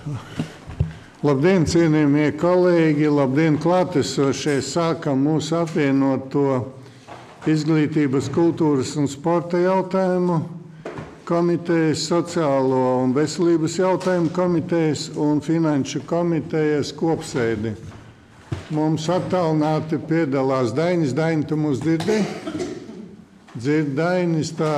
Labdien, cienījamie kolēģi, labdien, klātesošie. Sākam mūsu apvienoto izglītības, kultūras un sporta jautājumu komitejas, sociālo un veselības jautājumu komitejas un finanšu komitejas kopsēdi. Mums attālināti piedalās Dainis. Daini, tu mūs dzirdi? Dzird Dainis, tā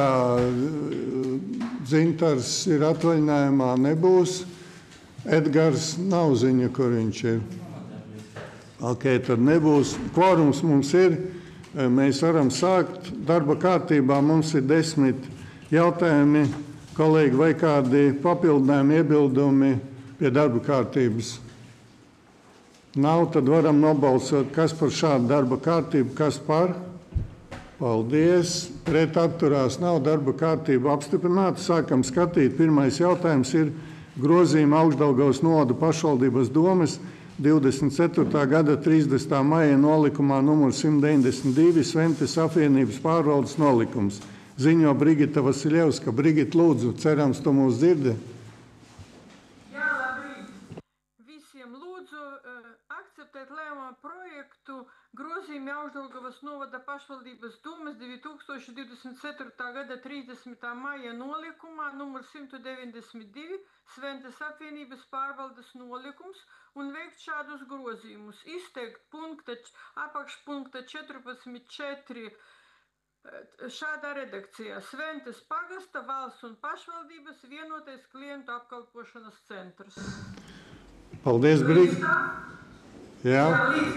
Dzintars ir atvaļinājumā, nebūs. Edgars nav ziņa, kur viņš ir. Ok, tad nebūs. Kvorums mums ir. Mēs varam sākt. Darba kārtībā mums ir 10 jautājumi. Kolēģi, vai kādi papildinājumi, iebildumi pie darba kārtības? Nav, tad varam nobalsot, kas par šādu darba kārtību, kas par? Paldies. Pret atturās nav, darba kārtība apstiprināta. Sākam skatīt. Pirmais jautājums ir grozījuma Augšdaugavas novada pašvaldības domes 24. gada 30. maija nolikumā numur 192 Sventes apvienības pārvaldes nolikums. Ziņo Brigita Vasiljevska. Brigita, lūdzu, cerams, tu mūs dzirdi. Jā, labrīt. Visiem lūdzu akceptēt lēmuma projektu grozījumi Augšdaugavas novada pašvaldības domes 2024. gada 30. maija nolikumā numur 192 Sventes apvienības pārvaldes nolikums un veikt šādus grozījumus. Izteikt apakšpunkta 14.4 šādā redakcijā. Sventes pagasta, valsts un pašvaldības vienotais klientu apkalpošanas centrs. Paldies, Brigita. Jā.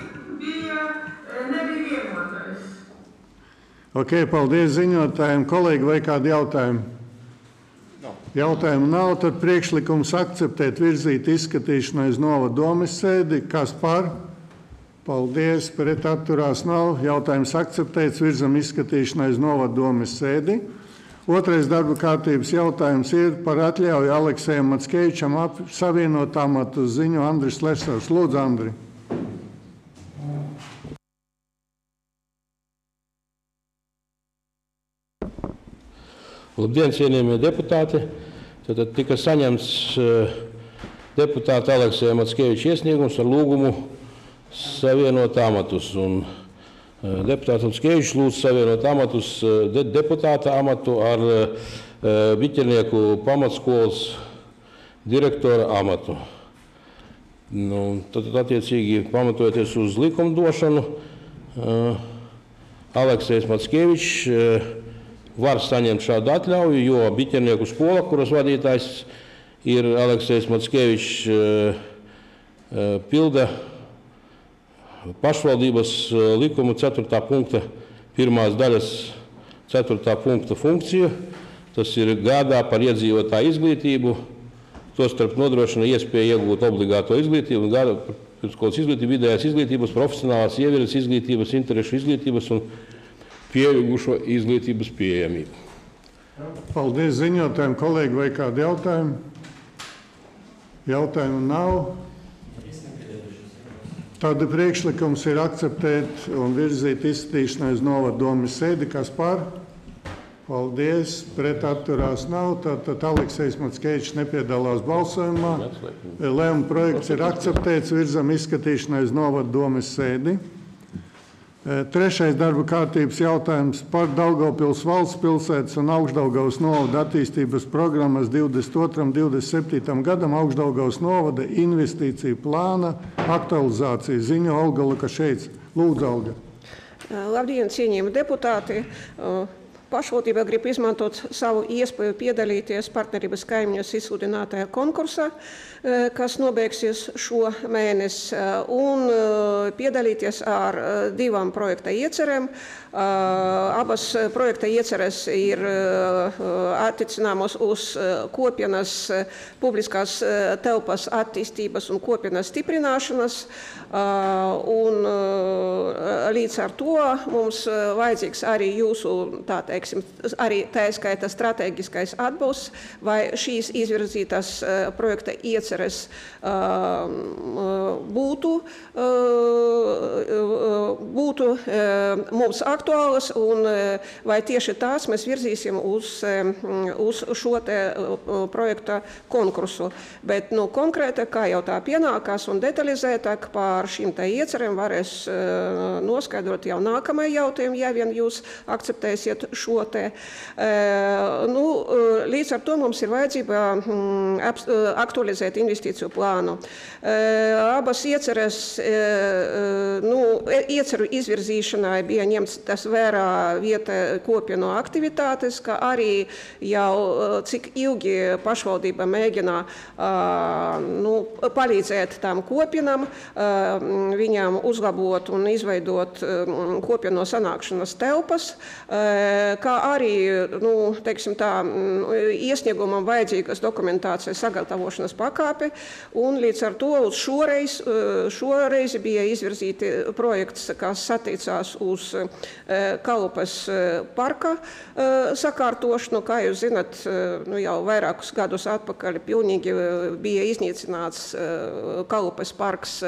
Nebija vienotais. Ok, paldies ziņotājiem. Kolēģi, vai kādi jautājumi? Jautājumu nav, tad priekšlikums akceptēt virzīt izskatīšanai uz novada domes sēdi. Kas par? Paldies, pret atturās nav. Jautājums akceptēts, virzam izskatīšanai uz novada domes sēdi. Otrais darba kārtības jautājums ir par atļauju Aleksejam Mackevičam savienot amatu ziņu Andris Lesovs. Lūdzu, Andri. Labdien, cienījamie deputāti! Tad tika saņemts deputāta Alekseja Mackeviča iesniegums ar lūgumu savienot amatus. Un deputāts Mackevičs lūdz savienot amatus, deputāta amatu ar biķernieku pamatskolas direktora amatu. Tad attiecīgi pamatojoties uz likumdošanu, Aleksejs Mackevičs var saņemt šādu atļauju, jo biķernieku skola, kuras vadītājs ir Aleksejs Mackevičs, pilda pašvaldības likuma 4. punkta 1. daļas 4. punkta funkciju. Tas ir gādā par iedzīvotāju izglītību, tostarp nodrošina iespēju iegūt obligāto izglītību un gādā par pirmsskolas izglītību, vidējās izglītības, profesionālās ievirzes izglītības, interešu izglītības un pieaugušo izglītības pieejamību. Paldies ziņotājiem. Kolēģi, vai kādi jautājumi? Jautājumu nav. Tad priekšlikums ir akceptēt un virzīt izskatīšanai uz novada domes sēdi. Kas par? Paldies. Pret atturās nav. Tad Aleksejs Mackevičs nepiedalās balsojumā. Lēmuma projekts ir akceptēts, virzam izskatīšanai uz novada domes sēdi. Trešais darba kārtības jautājums par Daugavpils valsts pilsētas un Augšdaugavas novada attīstības programmas 22. un 27. gadam Augšdaugavas novada investīciju plāna aktualizācija. Ziņo Olga Lukaševica. Lūdzu, Olga. Labdien, cienījami deputāti! Pašvaldība grib izmantot savu iespēju piedalīties partnerības kaimiņos izsludinātajā konkursā, kas nobeigsies šo mēnesi, un piedalīties ar 2 projekta iecerēm. Abas projekta ieceres ir attiecināmas uz kopienas publiskās telpas attīstības un kopienas stiprināšanas, un līdz ar to mums vajadzīgs arī jūsu teiksim, arī tā skaita strateģiskais atbalsts, vai šīs izvirzītās projekta ieceres būtu mums aktuālas, un vai tieši tās mēs virzīsim uz šo te projekta konkursu. Bet konkrēti, kā jau tā pienākās un detalizētāk par šīm te iecerēm varēs noskaidrot jau nākamajā jautājumu, ja vien jūs akceptēsiet šo te. Līdz ar to mums ir vajadzība aktualizēt investīciju plānu. Abas ieceres, ieceru izvirzīšanai bija ņemts tas vērā vieta kopienu aktivitātes, kā arī jau cik ilgi pašvaldība mēģina palīdzēt tām kopienām, viņām uzlabot un izveidot kopienu sanākšanas telpas, kā arī, teiksim tā, iesniegumam vajadzīgas dokumentācijas sagatavošanas pakāpe, un līdz ar to uz šoreiz bija izvirzīti projekts, kas attiecās uz Kalupes parka sakārtošanu. Kā jūs zinat, jau vairākus gadus atpakaļ pilnīgi bija iznīcināts Kalupes parks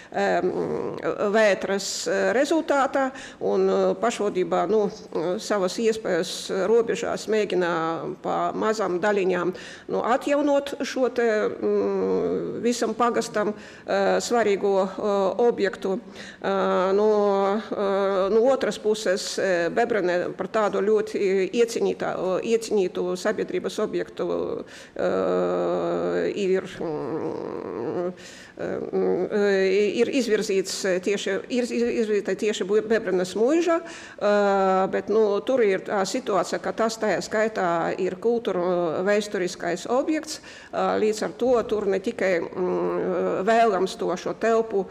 vētras rezultātā, un pašvaldībā savas iespējas robežās mēģina pa mazām daļiņām atjaunot šo te visam pagastam svarīgo objektu. No otras puses, Bebrene par tādu ļoti iecienītu sabiedrības objektu ir izvirzīta tieši Bebrenes muiža, bet tur ir tā situācija, ka tas tajā skaitā ir kultūra vēsturiskais objekts, līdz ar to tur ne tikai vēlams šo telpu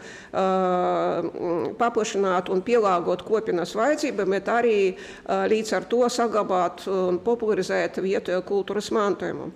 paplašināt un pielāgot kopienas vajadzību, bet arī līdz ar to saglabāt un popularizēt vietējo kultūras mantojumu.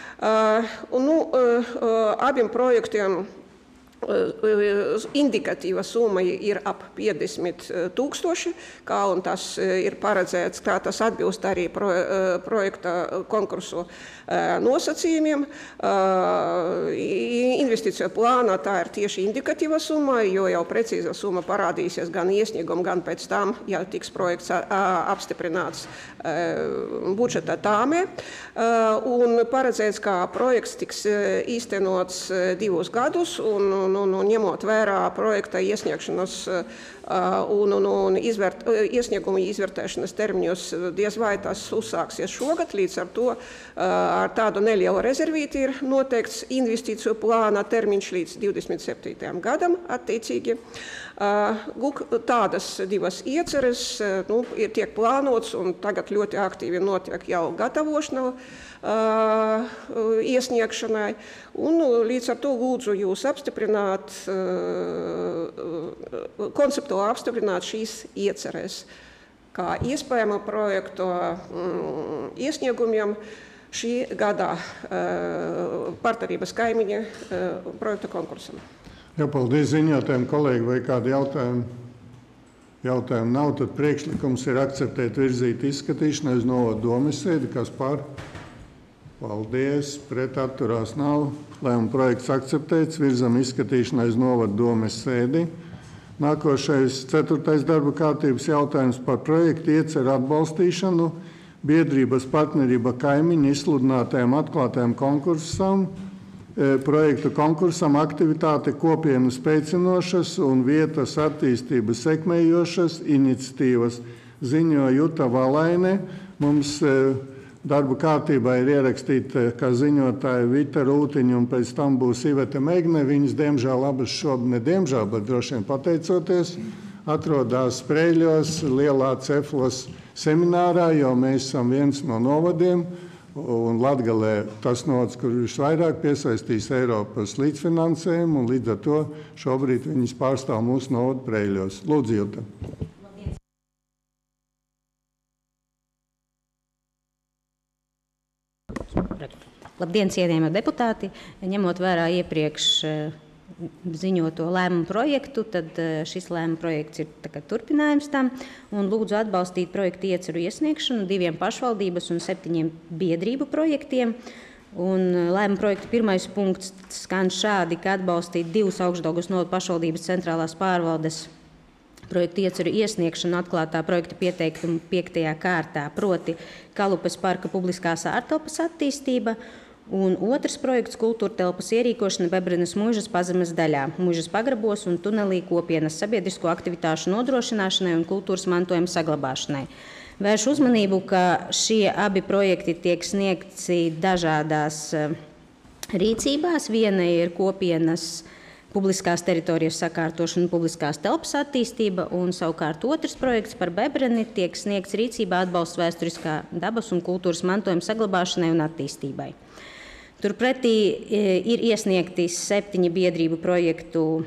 Abiem projektiem indikatīva summa ir ap 50 000, kā un tas ir paredzēts, kā tas atbilst arī projekta konkursu nosacījumiem. Investīciju plānā tā ir tieši indikatīva summa, jo jau precīza summa parādīsies gan iesnieguma, gan pēc tam, ja tiks projekts apstiprināts budžeta tāmē. Un paredzēts, ka projekts tiks īstenots 2 gadus, un ņemot vērā projekta iesniegšanas un iesniegumu izvērtēšanas termiņus, diez vai tas uzsāksies šogad, līdz ar to ar tādu nelielu rezervīti ir noteikts investīciju plāna termiņš līdz 27. gadam attiecīgi. Tādas 2 ieceres tiek plānots, un tagad ļoti aktīvi notiek jau gatavošana iesniegšanai, un līdz ar to lūdzu jūs apstiprināt, konceptuāli apstiprināt šīs ieceres kā iespējama projektu iesniegumiem šī gada partnerības kaimiņa projekta konkursam. Jā, paldies ziņotājiem, kolēģi, vai kādi jautājumi? Jautājumu nav, tad priekšlikums ir akceptēt virzīt izskatīšanai uz novadu domes sēdi, kas par? Paldies, pret atturās nav. Lēmuma projekts akceptēts, virzam izskatīšanai uz novadu domes sēdi. Nākošais 4. darba kārtības jautājums par projektu ieceru atbalstīšanu biedrības partnerība kaimiņu izsludinātajam atklātajam konkursam, projektu konkursam aktivitāte kopienu spēcinošas un vietas attīstības sekmējošas iniciatīvas, ziņo Juta Valaine. Mums darba kārtībā ir ierakstīta, kā ziņotāja Vita Rūtiņa, un pēc tam būs Iveta Megne. Viņas, diemžēl, abas šobrīd, ne diemžēl, bet droši vien pateicoties, atrodas Sprēļos, Lielā Ceflas seminārā, jo mēs esam viens no novadiem, un Latgalē tas novads, kur visvairāk piesaistīs Eiropas līdzfinansējumu, un līdz ar to šobrīd viņas pārstāv mūsu novadu Sprēļos. Lūdzu, Juta. Labdien, cienījamie deputāti! Ņemot vērā iepriekš ziņoto lēmumu projektu, tad šis lēmuma projekts ir turpinājums tam. Un lūdzu atbalstīt projektu ieceru iesniegšanu 2 pašvaldības un 7 biedrību projektiem. Un lēmuma projekta pirmais punkts skan šādi, ka atbalstīt 2 Augšdaugavas novada pašvaldības centrālās pārvaldes projektu ieceru iesniegšanu atklātā projekta pieteikumu 5. kārtā, proti Kalupes parka publiskās ārtelpas attīstība. Un otrs projekts kultūra telpas ierīkošana Bebrenes muižas pazemes daļā, muižas pagrabos un tunelī kopienas sabiedrisko aktivitāšu nodrošināšanai un kultūras mantojuma saglabāšanai. Vēršu uzmanību, ka šie abi projekti tiek sniegti dažādās rīcībās. Viena ir kopienas publiskās teritorijas sakārtošana un publiskās telpas attīstība, un savukārt otrs projekts par Bebreni tiek sniegts rīcībā atbalsts vēsturiskā dabas un kultūras mantojuma saglabāšanai un attīstībai. Turpretī ir iesniegti 7 biedrību projektu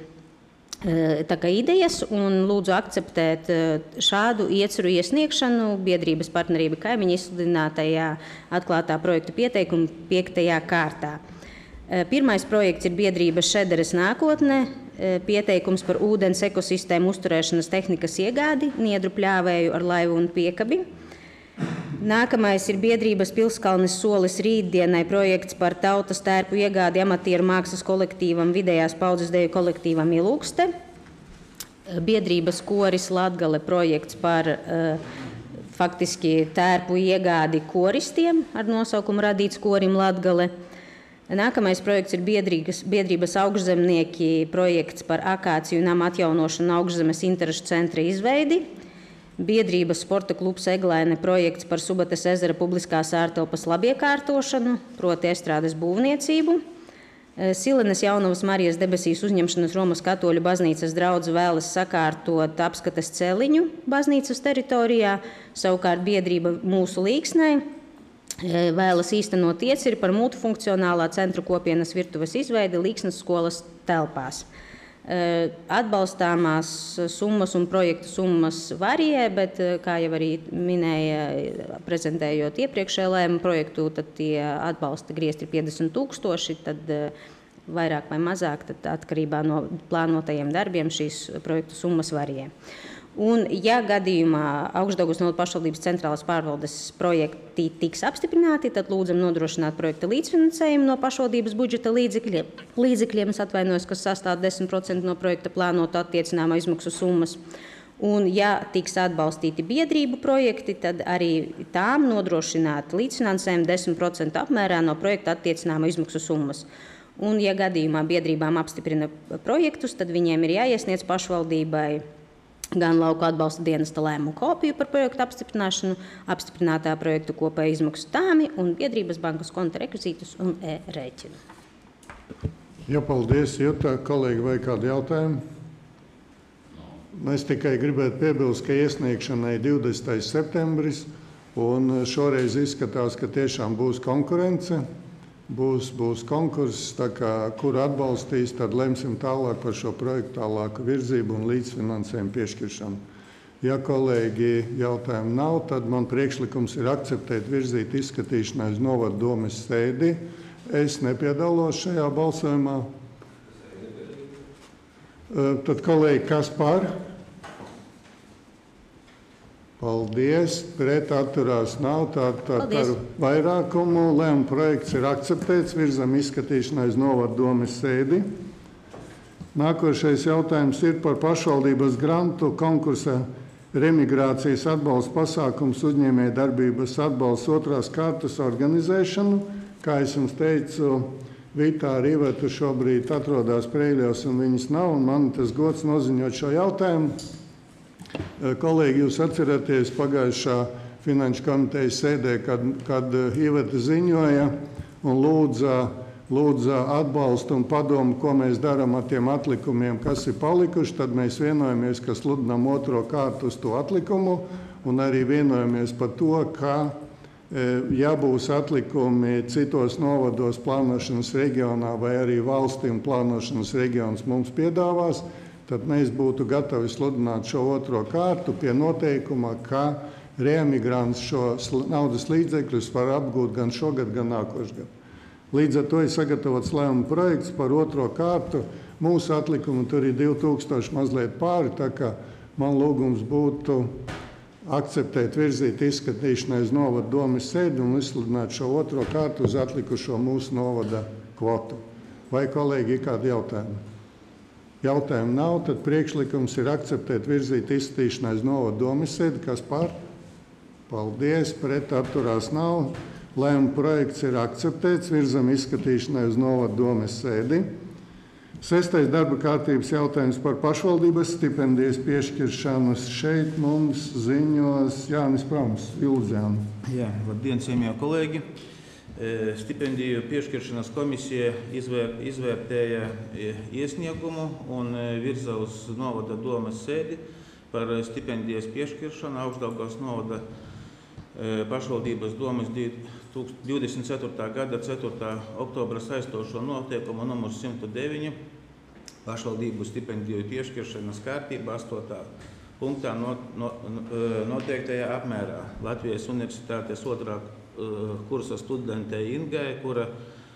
idejas, un lūdzu akceptēt šādu ieceru iesniegšanu biedrības partnerība kaimiņu izsludinātajā atklātā projekta pieteikuma 5. kārtā. Pirmais projekts ir biedrība Šederes nākotne, pieteikums par ūdens ekosistēmu uzturēšanas tehnikas iegādi, niedru pļāvēju ar laivu un piekabi. Nākamais ir biedrības Pilskalnes solis rītdienai projekts par tautas tērpu iegādi amatieru mākslas kolektīvam vidējās paudzes deju kolektīvam Ilūkste. Biedrības koris Latgale projekts par faktiski tērpu iegādi koristiem ar nosaukumu radīts korim Latgale. Nākamais projekts ir biedrības augšzemnieki projekts par akāciju nama atjaunošanu augšzemes interešu centra izveidi. Biedrības sporta klubs Eglaine projekts par Subates ezera publiskās ārtelpas labiekārtošanu, proti estrādes būvniecību. Silenes Jaunavas Marijas debesīs uzņemšanas Romas katoļu baznīcas draudze vēlas sakārtot apskates celiņu baznīcas teritorijā, savukārt biedrība Mūsu Līksnai vēlas īstenot ieceri par multifunkcionālā centra kopienas virtuves izveidi Līksnes skolas telpās. Atbalstāmās summas un projektu summas varijē, bet, kā jau arī minēja, prezentējot iepriekšējo lēmumu projektu, tad tie atbalsta griezti ir 50 000, tad vairāk vai mazāk, tad atkarībā no plānotajiem darbiem šīs projektu summas varijē. Un, ja gadījumā Augšdaugavas novada pašvaldības centrālās pārvaldes projekti tiks apstiprināti, tad lūdzam nodrošināt projekta līdzfinansējumu no pašvaldības budžeta līdzekļiem, kas sastāv 10% no projekta plānotu attiecināmo izmaksu summas. Un, ja tiks atbalstīti biedrību projekti, tad arī tām nodrošināt līdzfinansējumu 10% apmērā no projekta attiecināmo izmaksu summas. Un, ja gadījumā biedrībām apstiprina projektus, tad viņiem ir jāiesniedz pašvaldībai gan lauku atbalsta dienesta lēmumu kopiju par projektu apstiprināšanu, apstiprinātā projektu kopēju izmaksu tāmi un biedrības bankas konta rekvizītus un e-rēķinu. Ja, paldies, Juta. Kolēģi, vai kādi jautājumi? Es tikai gribētu piebilst, ka iesniegšanai 20. septembris, un šoreiz izskatās, ka tiešām būs konkurence. Būs konkurss, tā kā kur atbalstīs, tad lemsim tālāk par šo projektu tālāku virzību un līdzfinansējumu piešķiršanu. Ja kolēģi jautājumu nav, tad man priekšlikums ir akceptēt virzīt izskatīšanai uz novada domes sēdi. Es nepiedalos šajā balsojumā. Tad kolēģi, kas par? Paldies. Pret atturās nav, tātad ar vairākumu lēmuma projekts ir akceptēts, virzam izskatīšanai uz novada domes sēdi. Nākošais jautājums ir par pašvaldības grantu konkursa remigrācijas atbalsta pasākums uzņēmēju darbības atbalsts 2. kārtas organizēšanu. Kā es jums teicu, Vita ar Ivetu šobrīd atrodas Preiļos un viņas nav, un man tas gods noziņot šo jautājumu. Kolēģi, jūs atceraties pagājušā finanšu komitejas sēdē, kad Iveta ziņoja un lūdza atbalstu un padomu, ko mēs darām ar tiem atlikumiem, kas ir palikuši, tad mēs vienojamies, ka sludinām 2. kārtu uz to atlikumu, un arī vienojamies par to, ka, ja būs atlikumi citos novados plānošanas reģionā vai arī valstī un plānošanas reģions mums piedāvās, tad mēs būtu gatavi sludināt šo 2. kārtu pie noteikuma, ka reemigrants šo naudas līdzekļus var apgūt gan šogad, gan nākošgad. Līdz ar to ir sagatavots lēmuma projekts par 2. kārtu, mūsu atlikumu, tur ir 2000 mazliet pāri, tā kā man lūgums būtu akceptēt, virzīt izskatīšanai uz novada domes sēdi un izsludināt šo otro kārtu uz atlikušo mūsu novada kvotu. Vai kolēģi ir kādi jautājumi? Jautājumu nav, tad priekšlikums ir akceptēt, virzīt izskatīšanai uz novada domes sēdi. Kas par? Paldies, pret atturās nav. Lēmuma projekts ir akceptēts, virzam izskatīšanai uz novada domes sēdi. 6. darba kārtības jautājums par pašvaldības stipendijas piešķiršanu. Šeit mums ziņos Jānis Prams, Ilzēna. Jā, labdien, cienījamie kolēģi. Stipendiju piešķiršanas komisija izvērtēja iesniegumu un virza uz novada domes sēdi par stipendijas piešķiršanu Augšdaugavas novada pašvaldības domes 24. gada 4. oktobra saistošo noteikumu numur 109 pašvaldību stipendiju piešķiršanas kārtība 8. punktā noteiktajā apmērā Latvijas Universitātes 2. kursa studentei Ingai, kura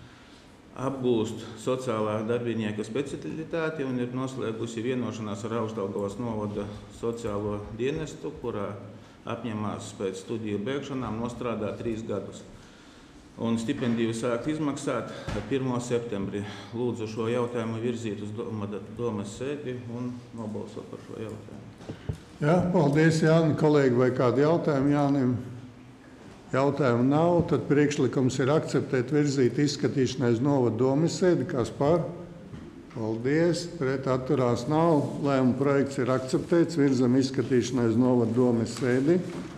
apgūst sociālā darbinieka specialitāti un ir noslēgusi vienošanās ar Augšdaugavas novada sociālo dienestu, kurā apņemās pēc studiju beigšanām nostrādāt 3 gadus. Un stipendiju sākt izmaksāt 1. septembrī. Lūdzu šo jautājumu virzīt uz domes sēdi un nobalsot par šo jautājumu. Jā, paldies, Jāni. Kolēģi, vai kādi jautājumi Jānim? Jautājumu nav, tad priekšlikums ir akceptēt, virzīt izskatīšanai uz novada domes sēdi. Kas par? Paldies, pret atturās nav. Lēmuma projekts ir akceptēts, virzam izskatīšanai uz novada domes sēdi.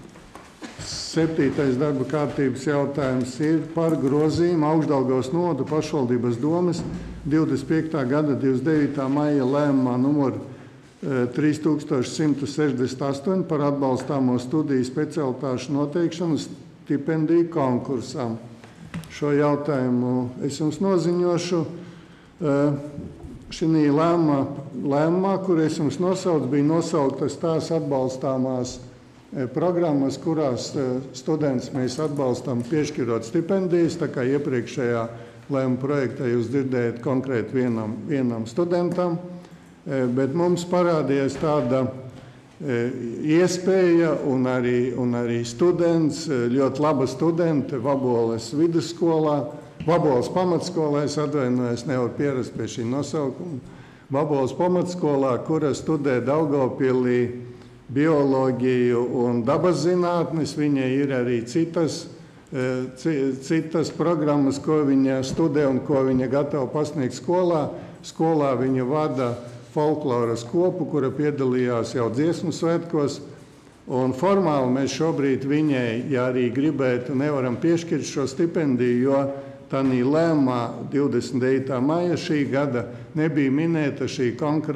7. darba kārtības jautājums ir par grozījumu Augšdaugavas novada pašvaldības domes 25. gada 29. maija lēmumā numur 3168 par atbalstāmo studiju specialitāšu noteikšanu stipendiju konkursam. Šo jautājumu es jums noziņošu. Šī lēmumā, kur es jums nosaucu, bija nosauktas tās atbalstāmās programmas, kurās students mēs atbalstam piešķirot stipendijas. Tā kā iepriekšējā lēmuma projektā jūs dzirdējat konkrēti vienam studentam, bet mums parādījās tāda iespēja un arī students, ļoti laba studente Vaboles vidusskolā, Vaboles pamatskolā, es atvainojos, nevaru pierast pie šī nosaukuma, Vaboles pamatskolā, kura studē Daugavpilī bioloģiju un dabas zinātnes. Viņai ir arī citas programmas, ko viņa studē un ko viņa gatava pasniegt skolā. Skolā viņa vada folkloras kopu, kura piedalījās jau dziesmu svētkos. Un formāli mēs šobrīd viņai, ja arī gribētu, nevaram piešķirt šo stipendiju, jo tādā lēmumā 29. maija šī gada nebija minēta šī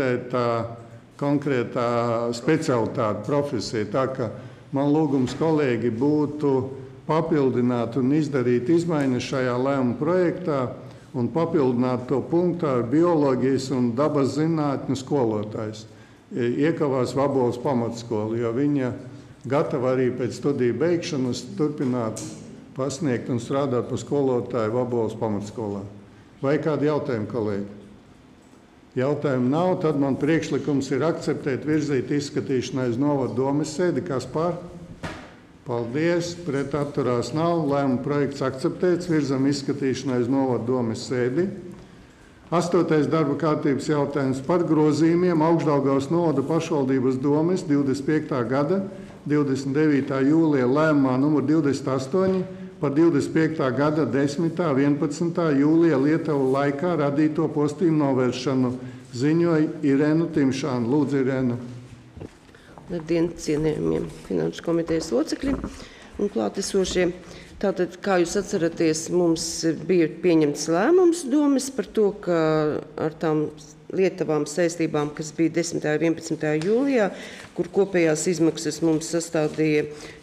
konkrētā specialitāte profesija. Tā kā man lūgums kolēģi būtu papildināt un izdarīt izmaiņas šajā lēmuma projektā un papildināt to punktā ar bioloģijas un dabas zinātņu skolotājs. Iekavās Vaboles pamatskolu, jo viņa gatava arī pēc studiju beigšanas turpināt pasniegt un strādāt par skolotāju Vaboles pamatskolā. Vai kādi jautājumi, kolēģi? Jautājumu nav, tad man priekšlikums ir akceptēt, virzīt izskatīšanai uz novada domes sēdi. Kas par? Paldies, pret atturās nav. Lēmuma projekts akceptēts, virzam izskatīšanai uz novada domes sēdi. 8. darba kārtības jautājums par grozījumiem Augšdaugavas novada pašvaldības domes 25. gada 29. jūlija lēmumā numur 28 par 25. gada 10. 11. jūlija Lietuvu laikā radīto postījumu novēršanu. Ziņoja Irēnu Timšānu. Lūdzu, Irēnu. Labdien, cienījamie finanšu komitejas locekļi un klātesošie. Tātad, kā jūs atceraties, mums bija pieņemts lēmums domes par to, ka ar tām lietavām saistībām, kas bija 10. un 11. jūlijā, kur kopējās izmaksas mums sastādīja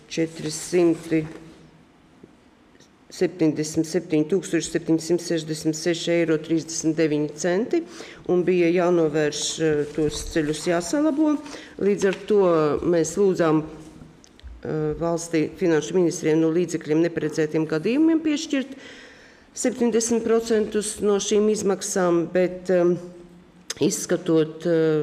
477 766,39 eiro un bija jānovērš tos ceļus jāsalabo. Līdz ar to mēs lūdzām valstī finanšu ministriem no līdzekļiem neparedzētiem gadījumiem piešķirt 70% no šīm izmaksām, bet izskatot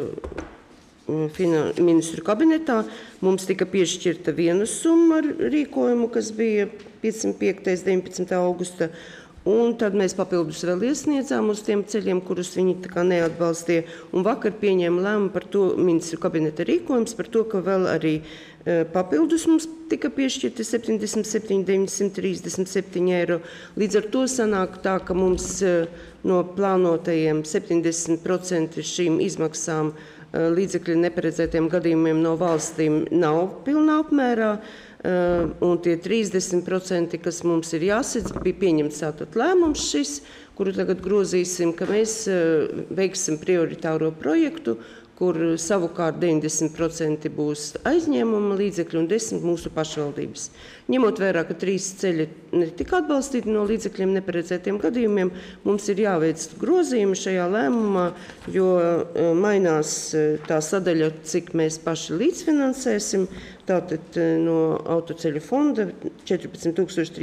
ministru kabinetā, mums tika piešķirta viena summa ar rīkojumu, kas bija 505. 19. augusta, un tad mēs papildus vēl iesniedzām uz tiem ceļiem, kurus viņi tā kā neatbalstīja, un vakar pieņēma lēmumu par to ministru kabineta rīkojums, par to, ka vēl arī papildus mums tika piešķirti 77 937 eiro. Līdz ar to sanāk tā, ka mums no plānotajiem 70% šīm izmaksām līdzekļu neparedzētiem gadījumiem no valstīm nav pilnā apmērā, un tie 30%, kas mums ir jāsadz, bija pieņemts tātad lēmums šis, kuru tagad grozīsim, ka mēs veiksim prioritāro projektu, kur savukārt 90% būs aizņēmuma līdzekļi un 10% mūsu pašvaldības. Ņemot vērā, ka 3 ceļi netika atbalstīti no līdzekļiem neparedzētiem gadījumiem, mums ir jāveic grozījumi šajā lēmumā, jo mainās tā sadaļa, cik mēs paši līdzfinansēsim. Tātad no autoceļu fonda 14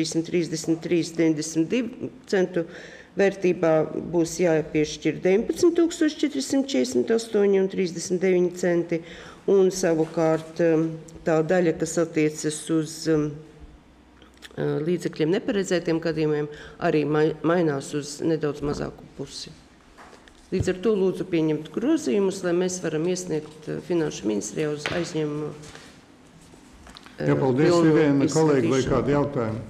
333,92 centu vērtībā būs jāpiešķir 19 448,39 centi, un savukārt tā daļa, kas attiecas uz līdzekļiem neparedzētiem gadījumiem, arī mainās uz nedaudz mazāku pusi. Līdz ar to lūdzu pieņemt grozījumus, lai mēs varam iesniegt Finanšu ministrijā uz aizņēmumu. Jā, paldies, Irēna, kolēģi, vai kādi jautājumi?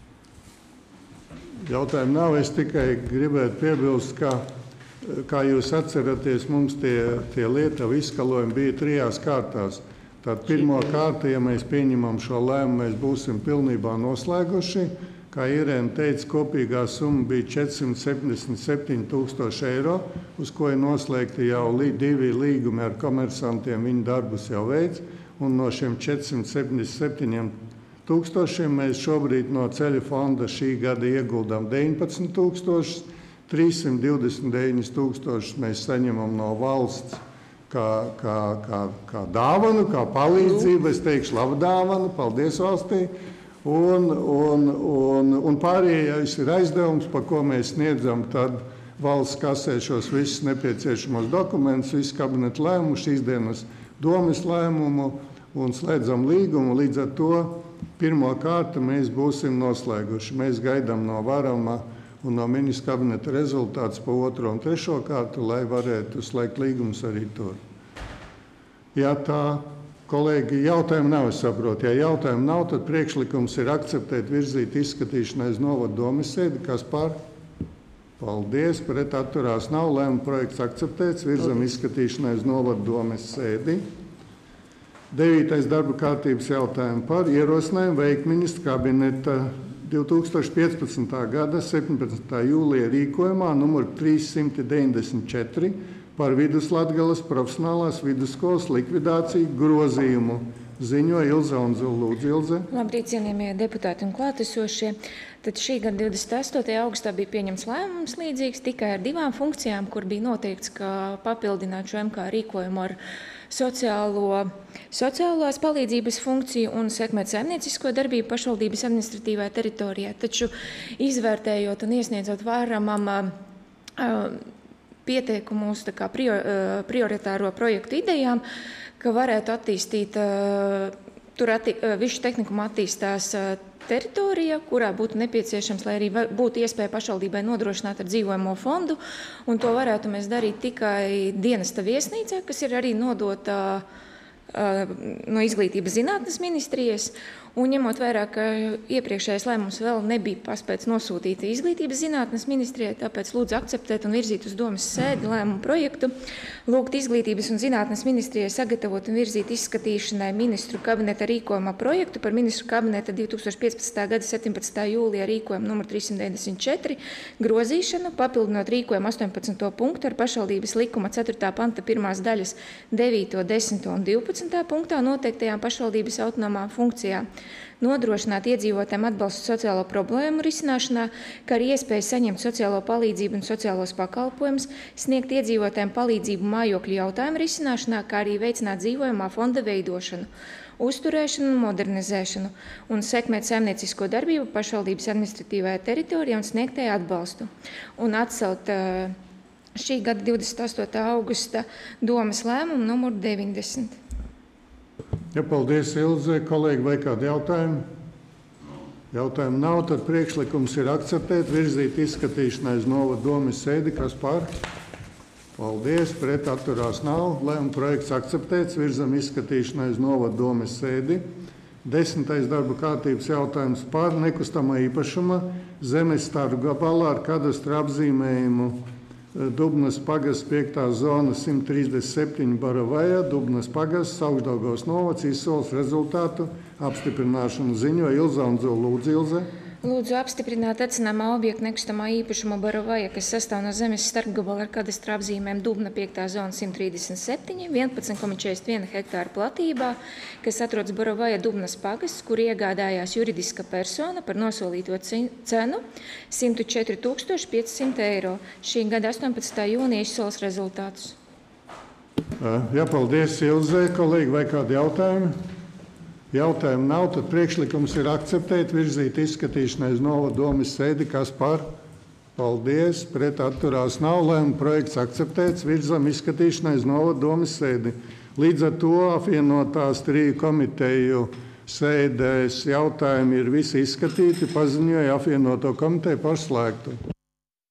Jautājumu nav, es tikai gribētu piebilst, kā jūs atceraties, mums tie Lietuva izskalojumi bija 3 kārtās. Tātad pirmo kārtu, ja mēs pieņemam šo lēmumu, mēs būsim pilnībā noslēguši. Kā Irēna teica, kopīgā summa bija 477 000 eiro, uz ko ir noslēgti jau 2 līgumi ar komersantiem, viņu darbus jau veids, un no šiem 477 000 mēs šobrīd no ceļu fonda šī gada ieguldām 19 000, 329 000 mēs saņemam no valsts kā dāvanu, kā palīdzību, es teikšu labu dāvanu, paldies valstī, un pārējais ir aizdevums, par ko mēs sniedzam, tad valsts kasē šos visus nepieciešamos dokumentus, visu kabinetu lēmumu, šīs dienas domes lēmumu un slēdzam līgumu, līdz ar to pirmo kārtu mēs būsim noslēguši. Mēs gaidām no Varama un no ministra kabineta rezultātus pa 2. un 3. kārtu, lai varētu slēgt līgumus arī tur. Ja tā, kolēģi, jautājumu nav, es saprotu. Ja jautājumu nav, tad priekšlikums ir akceptēt virzīt izskatīšanai uz novadu domes sēdi. Kas par? Paldies, pret atturās nav. Lēmuma projekts akceptēts, virzam izskatīšanai uz novadu domes sēdi. 9. darba kārtības jautājumu par ierosinājumu veikt ministra kabineta 2015. gada 17. jūlija rīkojumā numur 394 par Viduslatgales profesionālās vidusskolas likvidāciju grozījumu. Ziņo Ilze Onzula. Lūdzu, Ilze. Labrīt, cienījamie deputāti un klātesošie. Tad šī gada 28. augustā bija pieņemts lēmums līdzīgs tikai ar 2 funkcijām, kur bija noteikts, ka papildināt šo MK rīkojumu ar sociālās palīdzības funkciju un sekmēt saimniecisko darbību pašvaldības administratīvajā teritorijā. Taču izvērtējot un iesniedzot Varamam pieteikumus prioritāro projektu idejām, ka varētu attīstīt, višu tehnikumu attīstās teritorija, kurā būtu nepieciešams, lai arī būtu iespēja pašvaldībai nodrošināt ar dzīvojamo fondu, un to varētu mēs darīt tikai dienesta viesnīcā, kas ir arī nodota no Izglītības zinātnes ministrijas, un ņemot vērā, ka iepriekšējais lēmums vēl nebija paspēts nosūtīt Izglītības zinātnes ministrijai, tāpēc lūdzu akceptēt un virzīt uz domes sēdi lēmumu projektu, lūgt Izglītības un zinātnes ministrijai sagatavot un virzīt izskatīšanai ministru kabineta rīkojumā projektu par ministru kabineta 2015. gada 17. jūlijā rīkojumu numur 394 grozīšanu, papildinot rīkojumu 18. punktu ar pašvaldības likuma 4. panta 1. daļas 9., 10. un 12. punktā noteiktajām pašvaldības autonomām funkcijām. Nodrošināt iedzīvotājiem atbalstu sociālo problēmu risināšanā, kā arī iespēju saņemt sociālo palīdzību un sociālos pakalpojumus, sniegt iedzīvotājiem palīdzību mājokļu jautājumu risināšanā, kā arī veicināt dzīvojamā fonda veidošanu, uzturēšanu un modernizēšanu un sekmēt saimniecisko darbību pašvaldības administratīvajā teritorijā un sniegtajā atbalstu. Un atcelt šī gada 28. augusta domes lēmumu numur 90. Ja, paldies, Ilze. Kolēģi, vai kādi jautājumi? Jautājumu nav, tad priekšlikums ir akceptēt, virzīt izskatīšanai uz novada domes sēdi. Kas par? Paldies, pret atturās nav. Lēmuma projekts akceptēts, virzam izskatīšanai uz novada domes sēdi. 10. darba kārtības jautājums par nekustamā īpašuma zemes staru gabalā ar kadastra apzīmējumu Dubnas pagasts 5. zona 137 Baravaja, Dubnas pagasts, Augšdaugavas novads, izsoles rezultātu apstiprināšanu ziņo Ilze Undzula. Lūdzu, Ilze. Lūdzu apstiprināt atcinājumā objektu nekustamā īpašuma Baravaja, kas sastāv no zemes starpgabala ar kadastra apzīmēm Dubna 5. zona 137, 11,41 hektāru platībā, kas atrodas Baravaja Dubnas pagasts, kur iegādājās juridiska persona par nosolīto cenu 104 500 eiro. Šī gada 18. jūnija izsoles rezultātus. Jā, paldies, Ilze. Kolēģi, vai kādi jautājumi? Jautājumu nav, tad priekšlikums ir akceptēt, virzīt izskatīšanai uz novada domes sēdi. Kas par? Paldies, pret atturās nav. Lēmuma projekts akceptēts, virzam izskatīšanai uz novada domes sēdi. Līdz ar to apvienotās 3 komiteju sēdēs jautājumi ir visi izskatīti, paziņoja apvienoto komiteju par slēgtu.